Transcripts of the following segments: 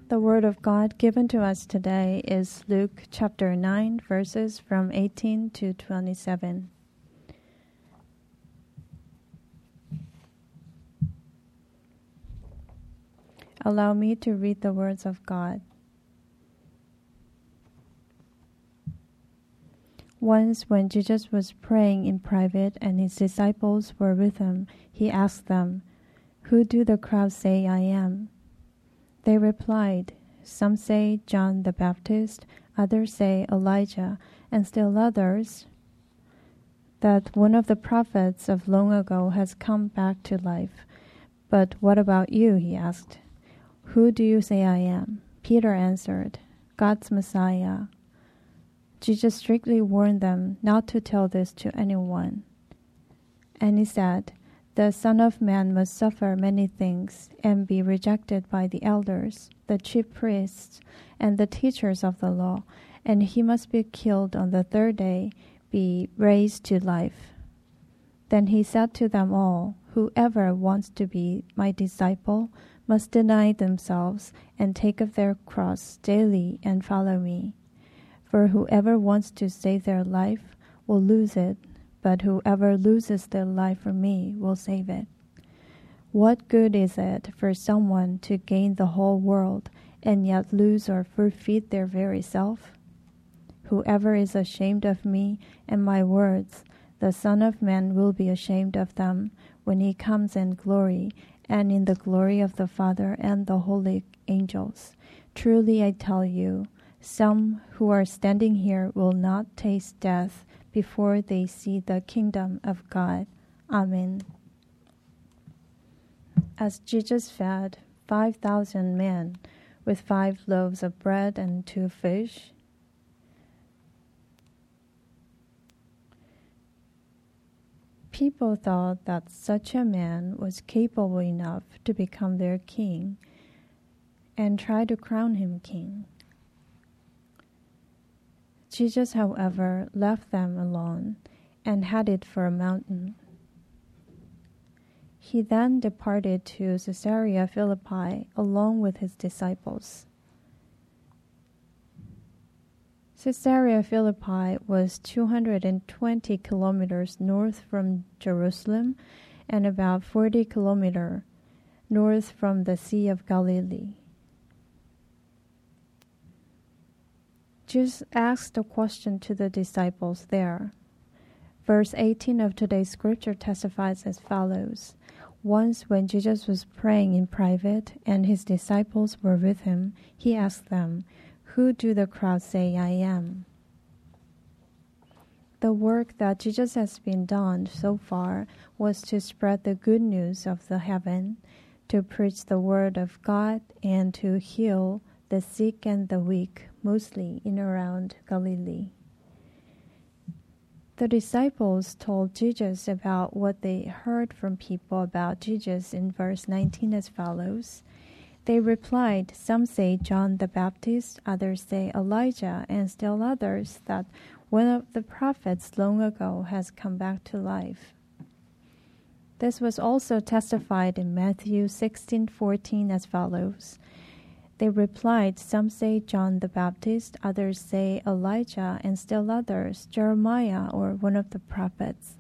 The word of God given to us today is Luke chapter 9, verses from 18 to 27. Allow me to read the words of God. Once when Jesus was praying in private and his disciples were with him, he asked them, "Who do the crowd say I am?" They replied, "Some say John the Baptist, others say Elijah, and still others that one of the prophets of long ago has come back to life. But what about you?" he asked. "Who do you say I am?" Peter answered, "God's Messiah." Jesus strictly warned them not to tell this to anyone. And he said, "The Son of Man must suffer many things and be rejected by the elders, the chief priests, and the teachers of the law, and he must be killed on the third day, be raised to life." Then he said to them all, "Whoever wants to be my disciple must deny themselves and take up their cross daily and follow me. For whoever wants to save their life will lose it, but whoever loses their life for me will save it. What good is it for someone to gain the whole world and yet lose or forfeit their very self? Whoever is ashamed of me and my words, the Son of Man will be ashamed of them when he comes in glory and in the glory of the Father and the holy angels. Truly I tell you, some who are standing here will not taste death before they see the kingdom of God." Amen. As Jesus fed 5,000 men with 5 loaves of bread and 2 fish, people thought that such a man was capable enough to become their king and tried to crown him king. Jesus, however, left them alone and headed for a mountain. He then departed to Caesarea Philippi along with his disciples. Caesarea Philippi was 220 kilometers north from Jerusalem and about 40 kilometers north from the Sea of Galilee. Jesus asked a question to the disciples there. Verse 18 of today's scripture testifies as follows. Once when Jesus was praying in private and his disciples were with him, he asked them, "Who do the crowd say I am?" The work that Jesus has been done so far was to spread the good news of the heaven, to preach the word of God, and to heal the sick and the weak, mostly in around Galilee. The disciples told Jesus about what they heard from people about Jesus in verse 19 as follows. They replied, "Some say John the Baptist, others say Elijah, and still others that one of the prophets long ago has come back to life." This was also testified in Matthew 16:14 as follows. They replied, "Some say John the Baptist, others say Elijah, and still others Jeremiah or one of the prophets."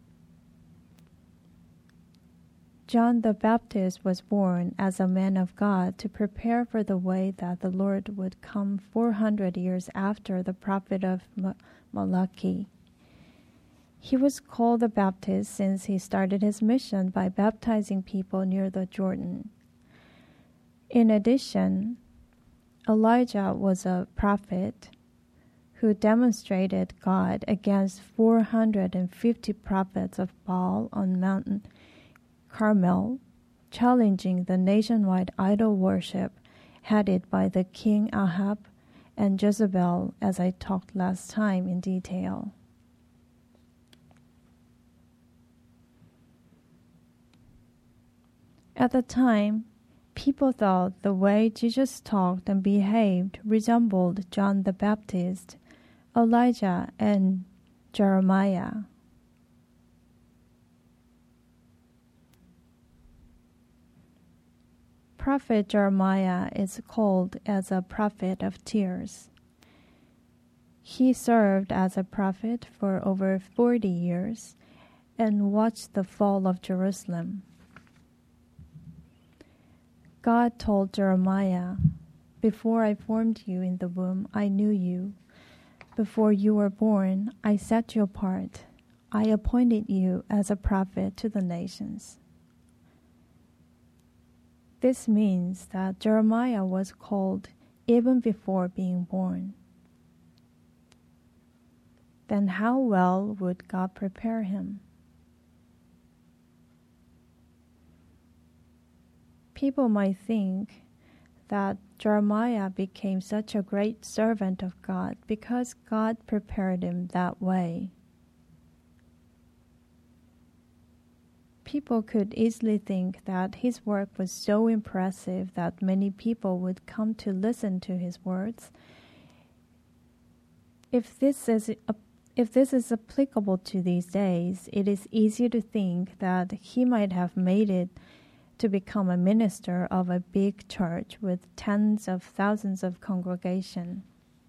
John the Baptist was born as a man of God to prepare for the way that the Lord would come 400 years after the prophet of Malachi. He was called the Baptist since he started his mission by baptizing people near the Jordan. In addition, Elijah was a prophet who demonstrated God against 450 prophets of Baal on Mount Carmel, challenging the nationwide idol worship headed by the King Ahab and Jezebel, as I talked last time in detail. At the time, people thought the way Jesus talked and behaved resembled John the Baptist, Elijah, and Jeremiah. prophet Jeremiah is called as a prophet of tears. He served as a prophet for over 40 years and watched the fall of Jerusalem. God told Jeremiah, "Before I formed you in the womb, I knew you. Before you were born, I set you apart. I appointed you as a prophet to the nations." This means that Jeremiah was called even before being born. Then how well would God prepare him? People might think that Jeremiah became such a great servant of God because God prepared him that way. People could easily think that his work was so impressive that many people would come to listen to his words. If this is applicable to these days, it is easy to think that he might have made it to become a minister of a big church with tens of thousands of congregation.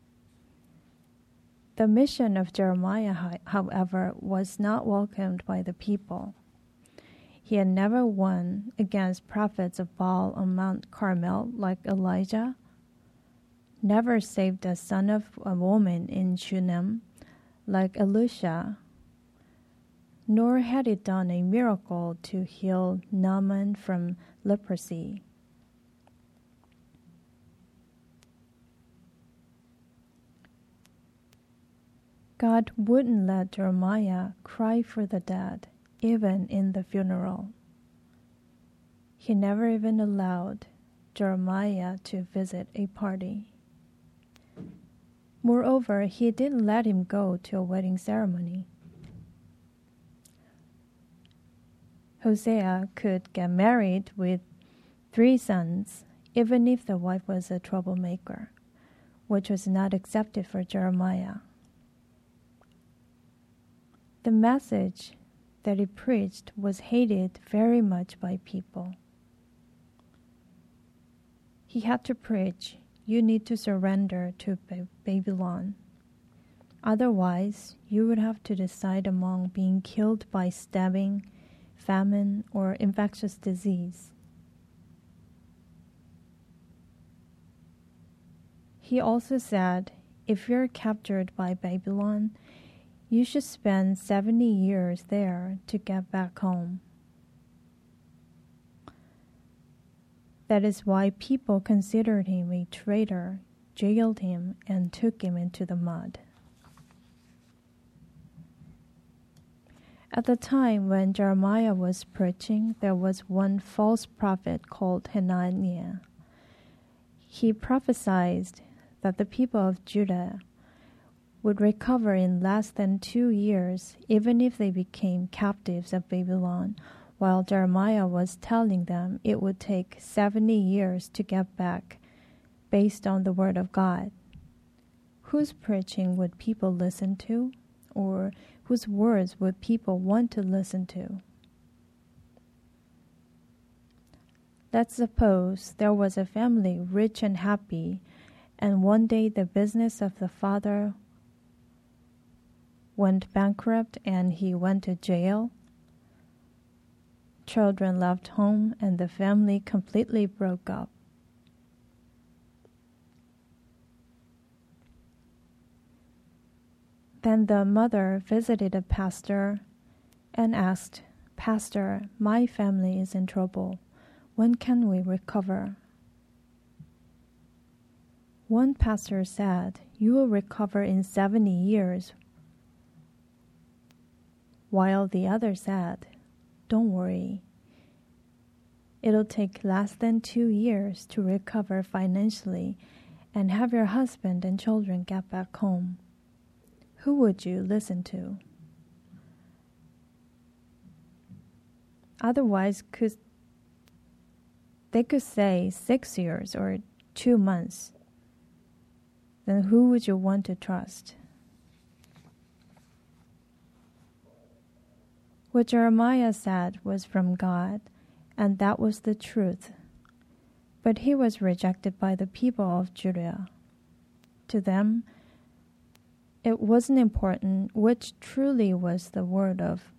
The mission of Jeremiah, however, was not welcomed by the people. He had never won against prophets of Baal on Mount Carmel like Elijah, never saved a son of a woman in Shunem like Elisha, nor had he done a miracle to heal Naaman from leprosy. God wouldn't let Jeremiah cry for the dead, even in the funeral. He never even allowed Jeremiah to visit a party. Moreover, he didn't let him go to a wedding ceremony. Hosea could get married with 3 sons, even if the wife was a troublemaker, which was not accepted for Jeremiah. The message that he preached was hated very much by people. He had to preach, "You need to surrender to Babylon. Otherwise, you would have to decide among being killed by stabbing, famine, or infectious disease." He also said, "If you're captured by Babylon, you should spend 70 years there to get back home." That is why people considered him a traitor, jailed him, and took him into the mud. At the time when Jeremiah was preaching, there was one false prophet called Hananiah. He prophesied that the people of Judah would recover in less than 2 years, even if they became captives of Babylon, while Jeremiah was telling them it would take 70 years to get back, based on the word of God. Whose preaching would people listen to? Or whose words would people want to listen to? Let's suppose there was a family rich and happy, and one day the business of the father went bankrupt and he went to jail. Children left home and the family completely broke up. Then the mother visited a pastor and asked, "Pastor, my family is in trouble. When can we recover?" One pastor said, "You will recover in 70 years." While the other said, "Don't worry. It'll take less than 2 years to recover financially and have your husband and children get back home." Who would you listen to? Otherwise, they could say 6 years or 2 months. Then who would you want to trust? What Jeremiah said was from God, and that was the truth. But he was rejected by the people of Judea. To them, it wasn't important which was truly the word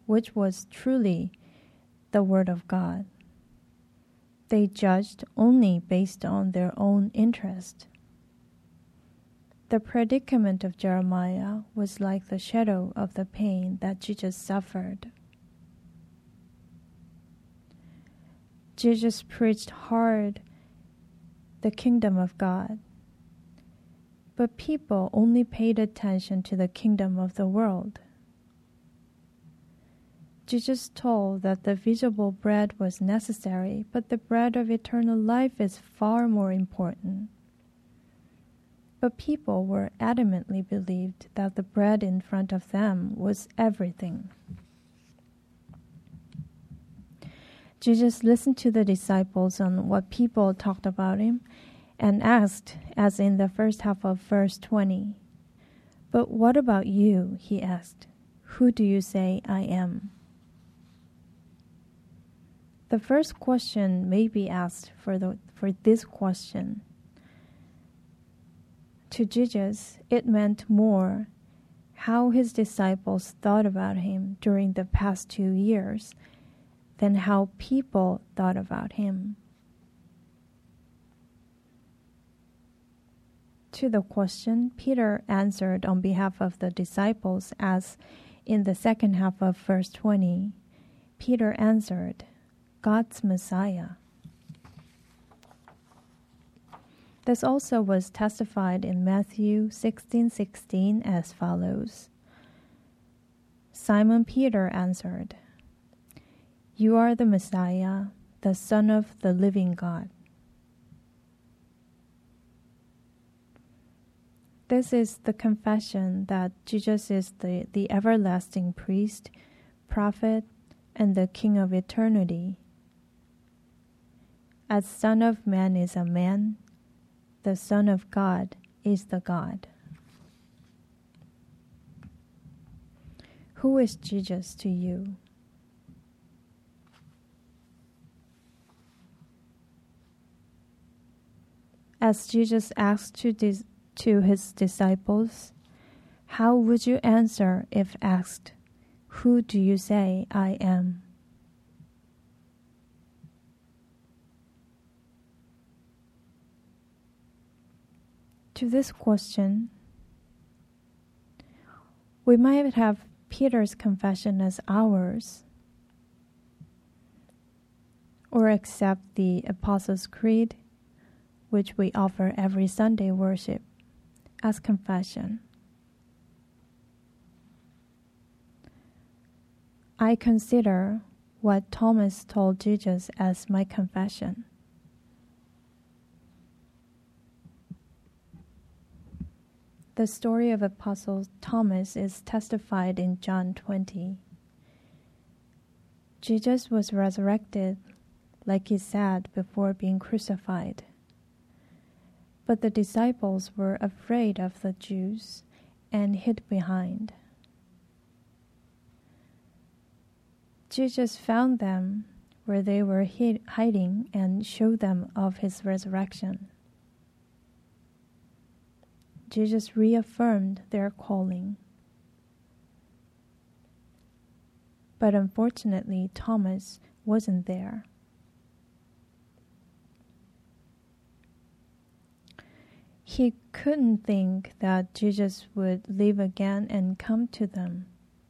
of God. They judged only based on their own interest. The predicament of Jeremiah was like the shadow of the pain that Jesus suffered. Jesus preached hard the kingdom of God, but people only paid attention to the kingdom of the world. Jesus told that the visible bread was necessary, but the bread of eternal life is far more important. But people were adamantly believed that the bread in front of them was everything. Jesus listened to the disciples on what people talked about him and asked, as in the first half of verse 20, "But what about you?" he asked. "Who do you say I am?" The first question may be asked for this question. To Jesus, it meant more how his disciples thought about him during the past 2 years than how people thought about him. To the question, Peter answered on behalf of the disciples as in the second half of verse 20, Peter answered, "God's Messiah." This also was testified in Matthew 16:16 as follows. Simon Peter answered, "You are the Messiah, the Son of the living God." This is the confession that Jesus is the everlasting priest, prophet, and the King of eternity. As Son of Man is a man, the Son of God is the God. Who is Jesus to you? As Jesus asked to his disciples, how would you answer if asked, "Who do you say I am?" To this question, we might have Peter's confession as ours, or accept the Apostles' Creed, which we offer every Sunday worship, as confession. I consider what Thomas told Jesus as my confession. The story of Apostle Thomas is testified in John 20. Jesus was resurrected, like he said before being crucified. But the disciples were afraid of the Jews and hid behind. Jesus found them where they were hiding and showed them of his resurrection. Jesus reaffirmed their calling. But unfortunately, Thomas wasn't there. He couldn't think that Jesus would live again and come to them.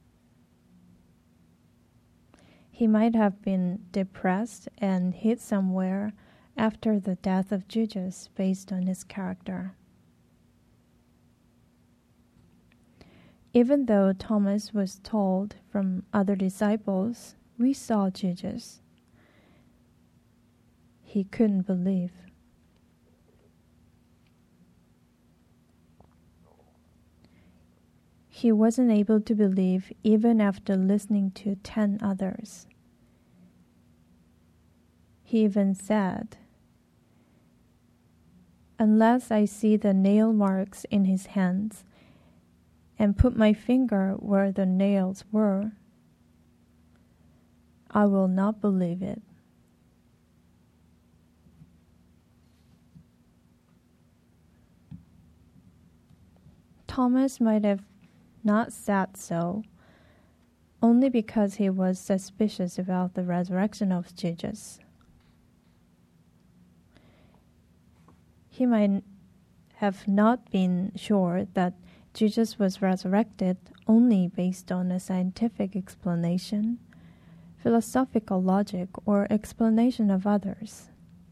He might have been depressed and hid somewhere after the death of Jesus based on his character. Even though Thomas was told from other disciples, "We saw Jesus," he couldn't believe. He wasn't able to believe even after listening to 10 others. He even said, "Unless I see the nail marks in his hands and put my finger where the nails were, I will not believe it." Thomas might have not said so, only because he was suspicious about the resurrection of Jesus. He might have not been sure that Jesus was resurrected only based on a scientific explanation, philosophical logic, or explanation of others.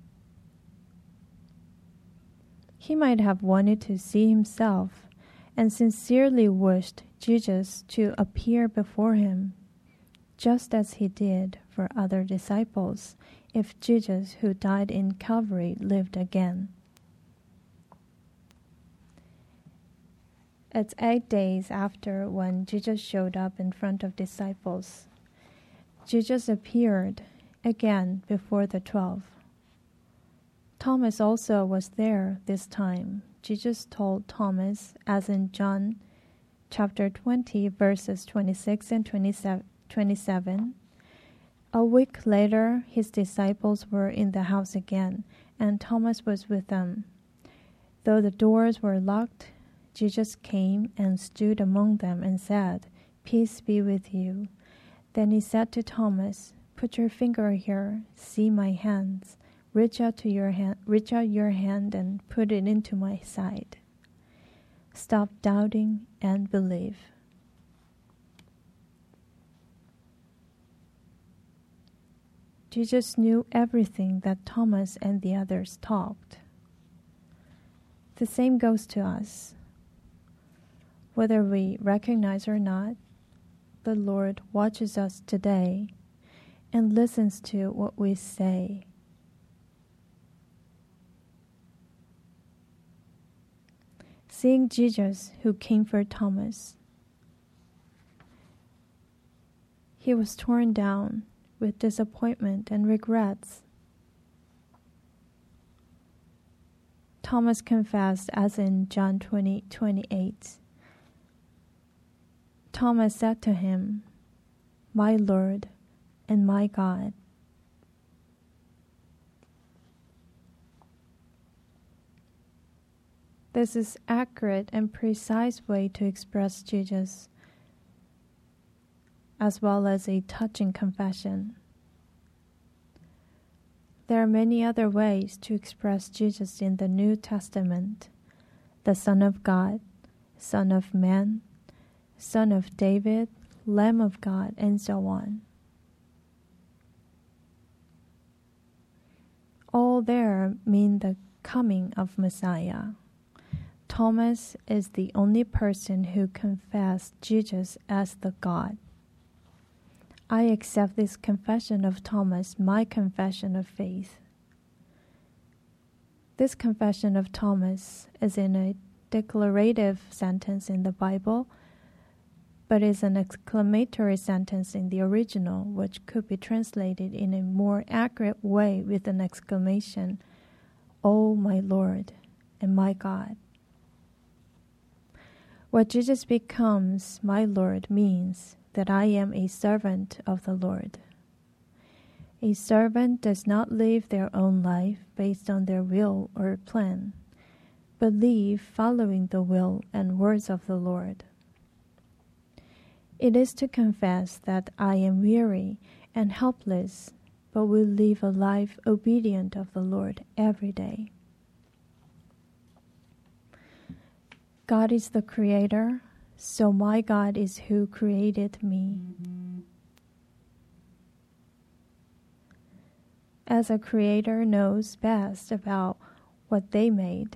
He might have wanted to see himself and sincerely wished Jesus to appear before him, just as he did for other disciples if Jesus, who died in Calvary, lived again. It's 8 days after when Jesus showed up in front of disciples. Jesus appeared again before the 12. Thomas also was there this time. Jesus told Thomas, as in John chapter 20, verses 26 and 27. A week later, his disciples were in the house again, and Thomas was with them. Though the doors were locked, Jesus came and stood among them and said, "Peace be with you." Then he said to Thomas, "Put your finger here, see my hands. Reach out your hand and put it into my side. Stop doubting and believe." Jesus knew everything that Thomas and the others talked. The same goes to us. Whether we recognize or not, the Lord watches us today and listens to what we say. Seeing Jesus, who came for Thomas, he was torn down with disappointment and regrets. Thomas confessed, as in John 20:28. Thomas said to him, "My Lord and my God." This is accurate and precise way to express Jesus, as well as a touching confession. There are many other ways to express Jesus in the New Testament: the Son of God, Son of Man, Son of David, Lamb of God, and so on. All there mean the coming of Messiah. Thomas is the only person who confessed Jesus as the God. I accept this confession of Thomas, my confession of faith. This confession of Thomas is in a declarative sentence in the Bible, but is an exclamatory sentence in the original, which could be translated in a more accurate way with an exclamation, "Oh, my Lord and my God." What Jesus becomes my Lord means that I am a servant of the Lord. A servant does not live their own life based on their will or plan, but live following the will and words of the Lord. It is to confess that I am weary and helpless, but will live a life obedient of the Lord every day. God is the Creator, so my God is who created me. As a creator knows best about what they made,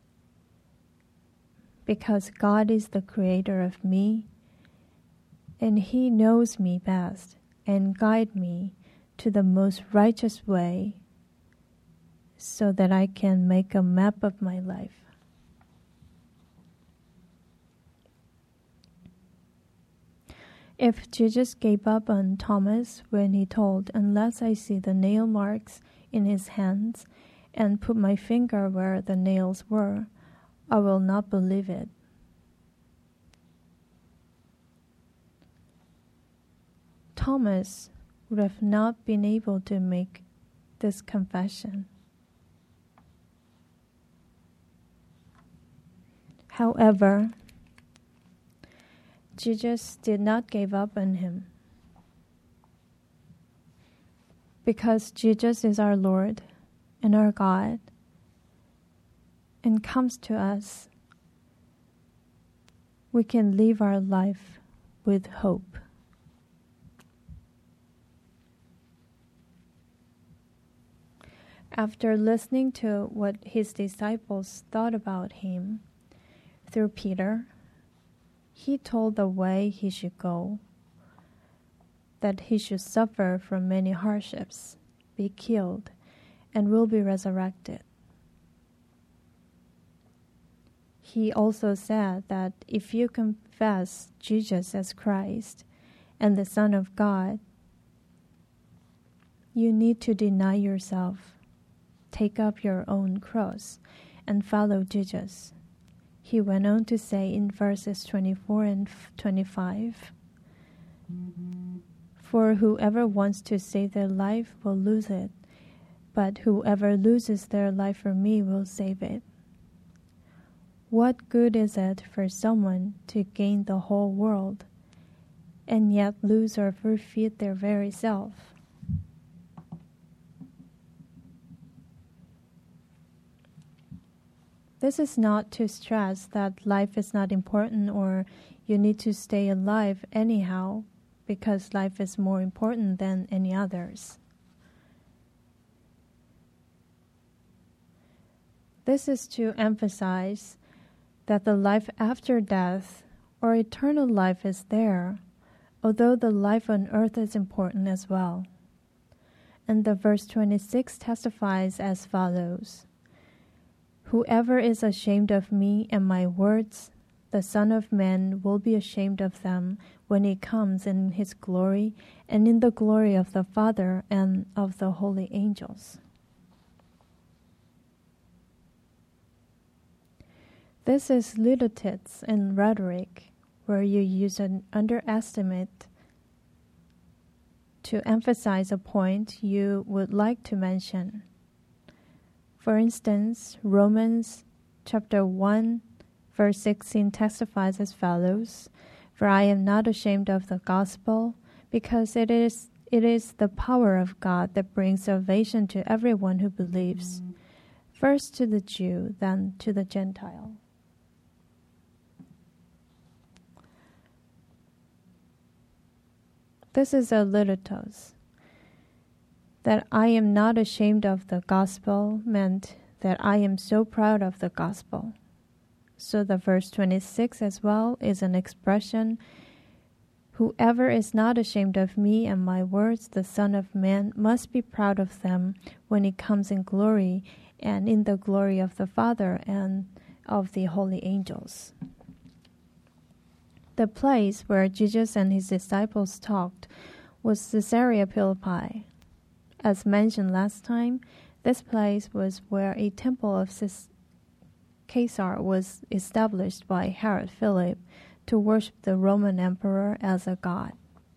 because God is the creator of me, and He knows me best and guide me to the most righteous way so that I can make a map of my life. If Jesus gave up on Thomas when he told, "Unless I see the nail marks in his hands and put my finger where the nails were, I will not believe it," Thomas would have not been able to make this confession. However, Jesus did not give up on him. Because Jesus is our Lord and our God and comes to us, we can live our life with hope. After listening to what his disciples thought about him through Peter, he told the way he should go, that he should suffer from many hardships, be killed, and will be resurrected. He also said that if you confess Jesus as Christ and the Son of God, you need to deny yourself, take up your own cross, and follow Jesus. He went on to say in verses 24 and 25, "For whoever wants to save their life will lose it, but whoever loses their life for me will save it. What good is it for someone to gain the whole world and yet lose or forfeit their very self?" This is not to stress that life is not important or you need to stay alive anyhow because life is more important than any others. This is to emphasize that the life after death or eternal life is there, although the life on earth is important as well. And the verse 26 testifies as follows: "Whoever is ashamed of me and my words, the Son of Man will be ashamed of them when he comes in his glory and in the glory of the Father and of the holy angels." This is litotes in rhetoric, where you use an underestimate to emphasize a point you would like to mention. For instance, Romans chapter 1, verse 16 testifies as follows: "For I am not ashamed of the gospel, because it is the power of God that brings salvation to everyone who believes, first to the Jew, then to the Gentile." This is a litotes. That I am not ashamed of the gospel meant that I am so proud of the gospel. So the verse 26 as well is an expression: "Whoever is not ashamed of me and my words, the Son of Man must be proud of them when he comes in glory and in the glory of the Father and of the holy angels." The place where Jesus and his disciples talked was Caesarea Philippi. As mentioned last time, this place was where a temple of Caesar was established by Herod Philip to worship the Roman emperor as a god.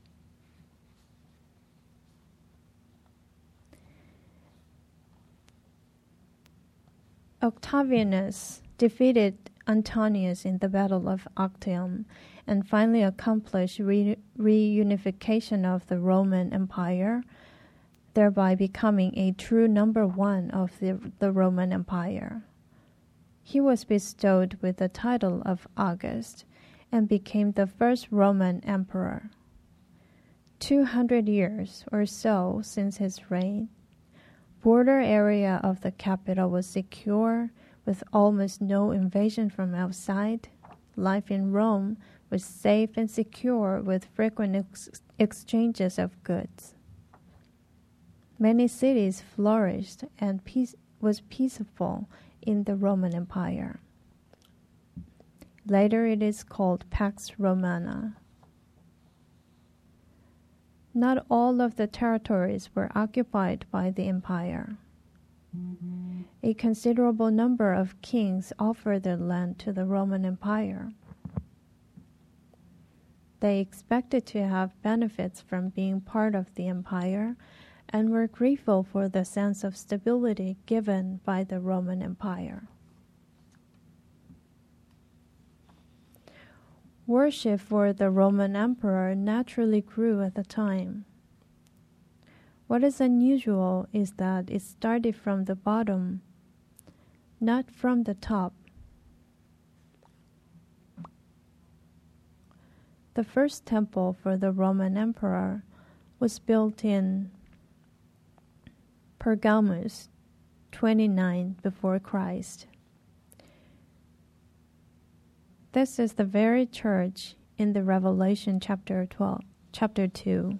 Octavianus defeated Antonius in the Battle of Actium and finally accomplished reunification of the Roman Empire, thereby becoming a true number one of the Roman Empire. He was bestowed with the title of August and became the first Roman emperor. 200 years or so since his reign, border area of the capital was secure with almost no invasion from outside. Life in Rome was safe and secure with frequent exchanges of goods. Many cities flourished and was peaceful in the Roman Empire. Later it is called Pax Romana. Not all of the territories were occupied by the empire. A considerable number of kings offered their land to the Roman Empire. They expected to have benefits from being part of the empire and were grateful for the sense of stability given by the Roman Empire. Worship for the Roman emperor naturally grew at the time. What is unusual is that it started from the bottom, not from the top. The first temple for the Roman emperor was built in Pergamus 29 before Christ. This is the very church in the Revelation chapter 2.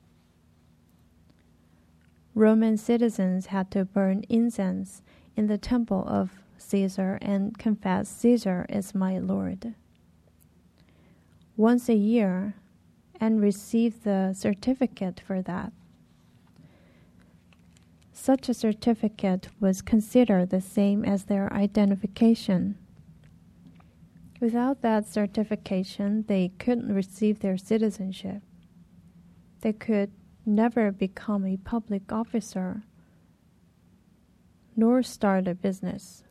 Roman citizens had to burn incense in the temple of Caesar and confess, "Caesar is my Lord," once a year, and receive the certificate for that. Such a certificate was considered the same as their identification. Without that certification, they couldn't receive their citizenship. They could never become a public officer, nor start a business.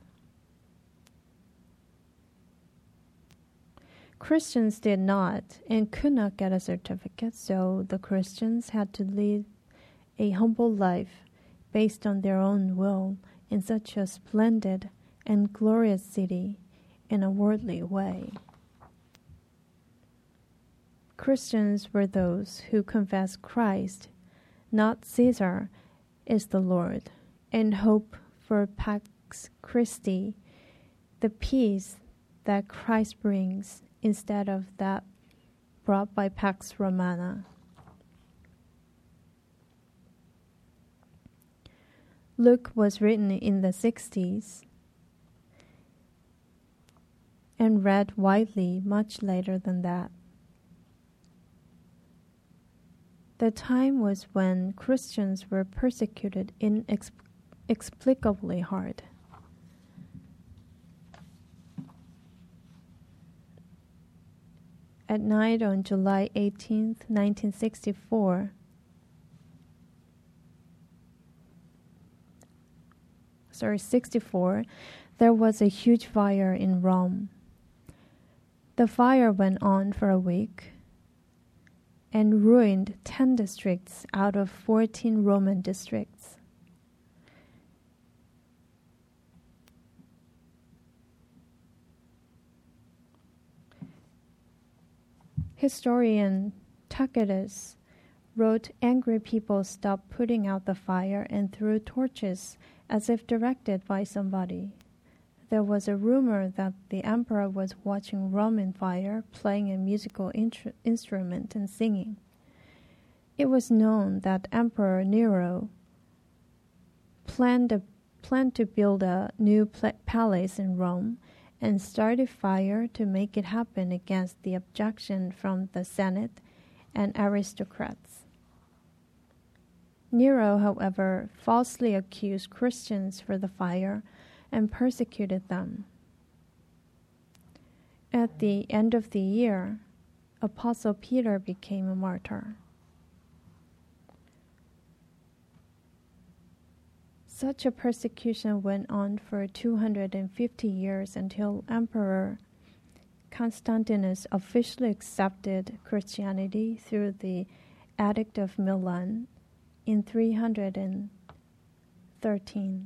Christians did not and could not get a certificate, so the Christians had to lead a humble life based on their own will in such a splendid and glorious city in a worldly way. Christians were those who confess Christ, not Caesar, is the Lord, and hope for Pax Christi, the peace that Christ brings instead of that brought by Pax Romana. Luke was written in the 60s and read widely much later than that. The time was when Christians were persecuted inexplicably hard. At night on July 18th, 1964, there was a huge fire in Rome. The fire went on for a week and ruined 10 districts out of 14 Roman districts. Historian Tacitus wrote, "Angry people stopped putting out the fire and threw torches as if directed by somebody. There was a rumor that the emperor was watching Roman fire, playing a musical instrument and singing. It was known that Emperor Nero planned to build a new palace in Rome and started fire to make it happen against the objection from the Senate and aristocrats. Nero, however, falsely accused Christians for the fire and persecuted them. At the end of the year, Apostle Peter became a martyr. Such a persecution went on for 250 years until Emperor Constantinus officially accepted Christianity through the Edict of Milan in 313.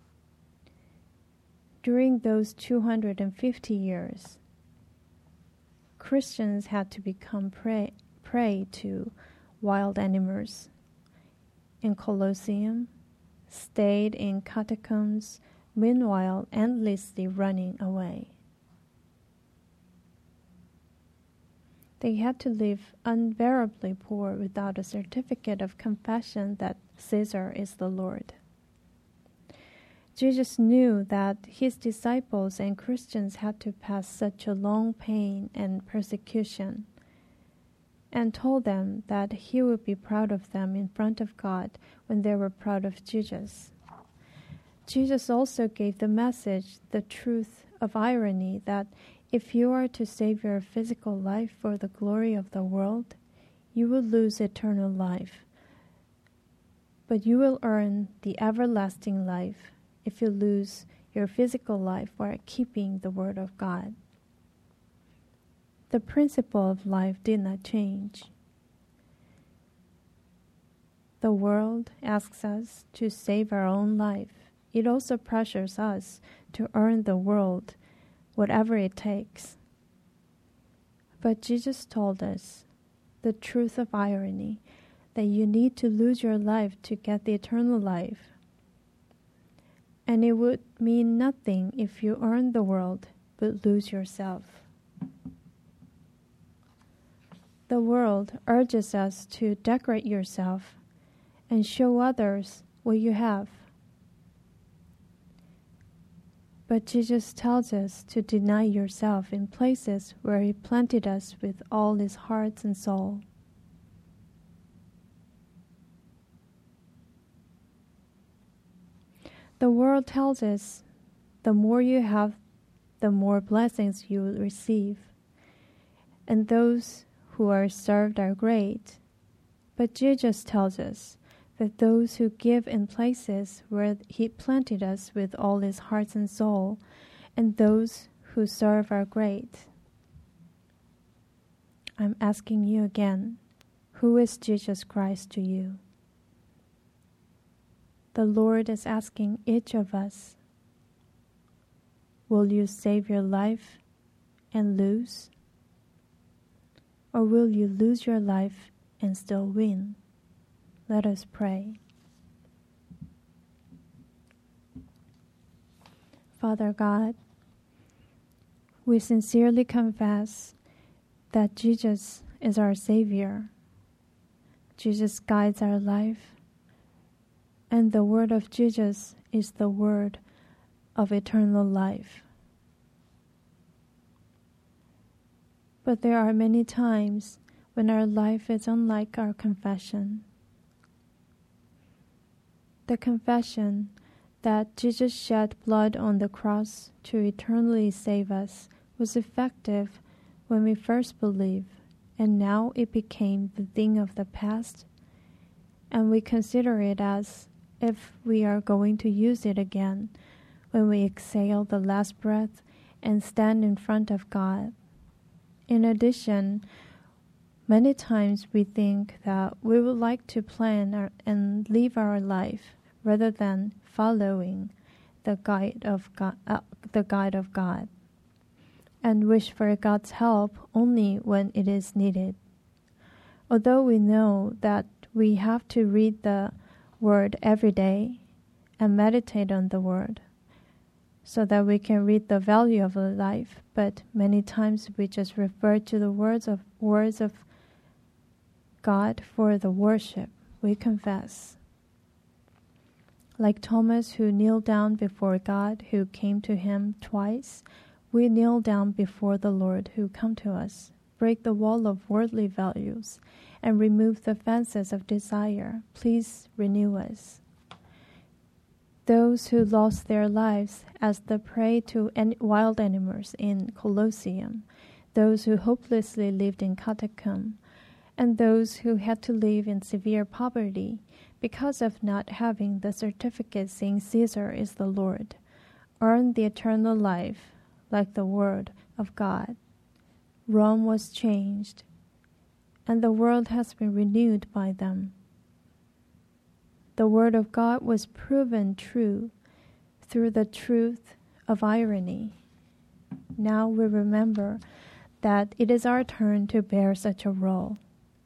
During those 250 years, Christians had to become prey to wild animals in Colosseum, stayed in catacombs, meanwhile endlessly running away. They had to live unbearably poor without a certificate of confession that Caesar is the Lord. Jesus knew that his disciples and Christians had to pass such a long pain and persecution, and told them that he would be proud of them in front of God when they were proud of Jesus. Jesus also gave the message, the truth of irony, that if you are to save your physical life for the glory of the world, you will lose eternal life. But you will earn the everlasting life if you lose your physical life while keeping the word of God. the principle of life did not change. The world asks us to save our own life. It also pressures us to earn the world, whatever it takes. But Jesus told us the truth of irony, that you need to lose your life to get the eternal life. And it would mean nothing if you earn the world but lose yourself. The world urges us to decorate yourself and show others what you have. But Jesus tells us to deny yourself in places where He planted us with all His heart and soul. The world tells us the more you have, the more blessings you will receive, and those who are served are great. But Jesus tells us that those who give in places where He planted us with all His heart and soul, and those who serve are great. I'm asking you again, who is Jesus Christ to you? The Lord is asking each of us, will you save your life and lose? Or will you lose your life and still win? Let us pray. Father God, we sincerely confess that Jesus is our Savior. Jesus guides our life, and the word of Jesus is the word of eternal life. But there are many times when our life is unlike our confession. The confession that Jesus shed blood on the cross to eternally save us was effective when we first believed, and now it became the thing of the past, and we consider it as if we are going to use it again when we exhale the last breath and stand in front of God. In addition, many times we think that we would like to plan and live our life rather than following the guide of God, and wish for God's help only when it is needed. Although we know that we have to read the Word every day and meditate on the Word so that we can read the value of life, but many times we just refer to the words of God for the worship we confess. Like Thomas, who kneeled down before God, who came to him twice, we kneel down before the Lord who come to us, break the wall of worldly values, and remove the fences of desire. Please renew us. Those who lost their lives as the prey to wild animals in Colosseum, those who hopelessly lived in catacomb, and those who had to live in severe poverty because of not having the certificate saying Caesar is the Lord, earn the eternal life like the Word of God. Rome was changed, and the world has been renewed by them. The Word of God was proven true through the truth of irony. Now we remember that it is our turn to bear such a role.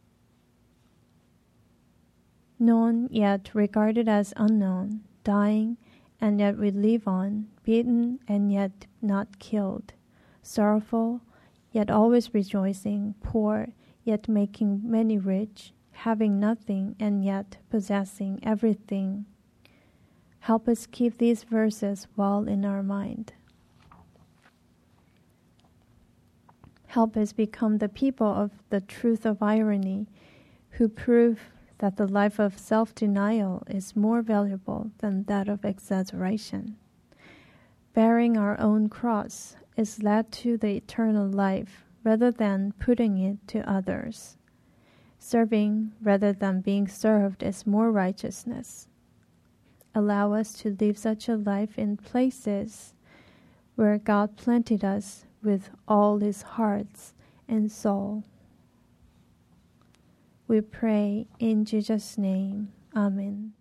Known yet regarded as unknown, dying and yet we live on, beaten and yet not killed, sorrowful yet always rejoicing, poor yet making many rich, having nothing and yet possessing everything. Help us keep these verses well in our mind. Help us become the people of the truth of irony, who prove that the life of self-denial is more valuable than that of exaggeration. Bearing our own cross is led to the eternal life rather than putting it to others. Serving rather than being served is more righteousness. Allow us to live such a life in places where God planted us with all His hearts and soul. We pray in Jesus' name. Amen.